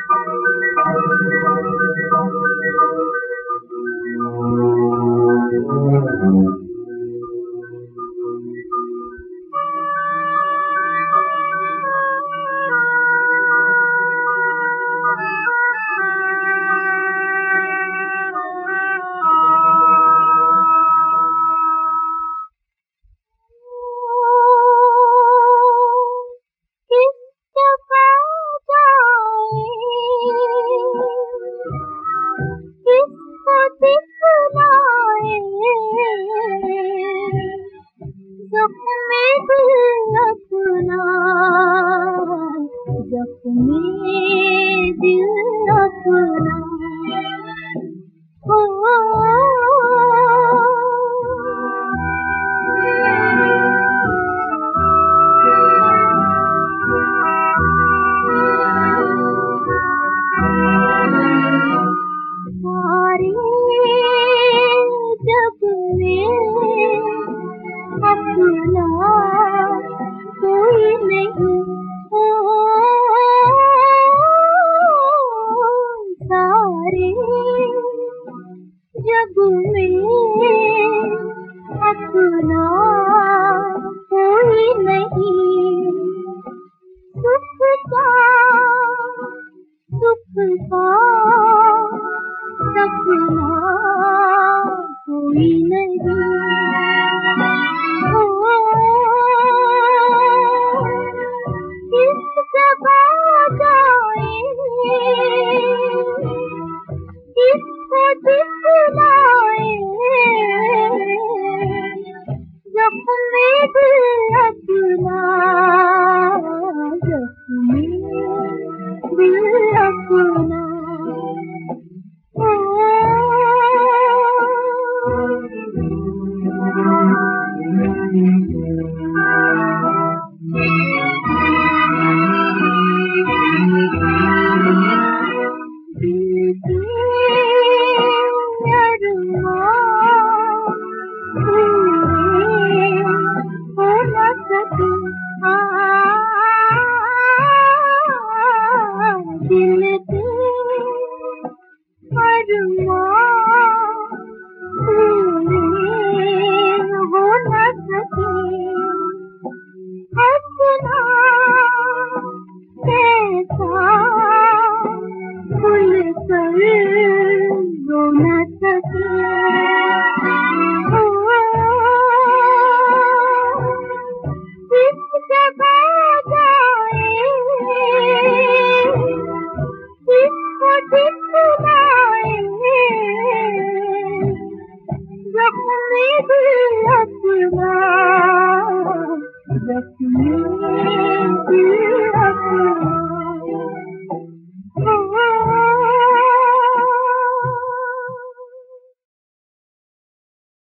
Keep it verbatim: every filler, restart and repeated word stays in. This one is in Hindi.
जख्मी दिल अपना हो सारे जग में अपना कोई नहीं जग में अपना कोई नहीं, सुख का सुख का सपना कोई नहीं। ओ किस जगह जाए किसको दिखलाए जख्मी दिल अपना जख्मी दिल अपना दिल के हो न सके हंसना कैसा खुल कर रो न सके। किस जगह जाए किसको दिखलाए जख्मी दिल अपना जख्मी दिल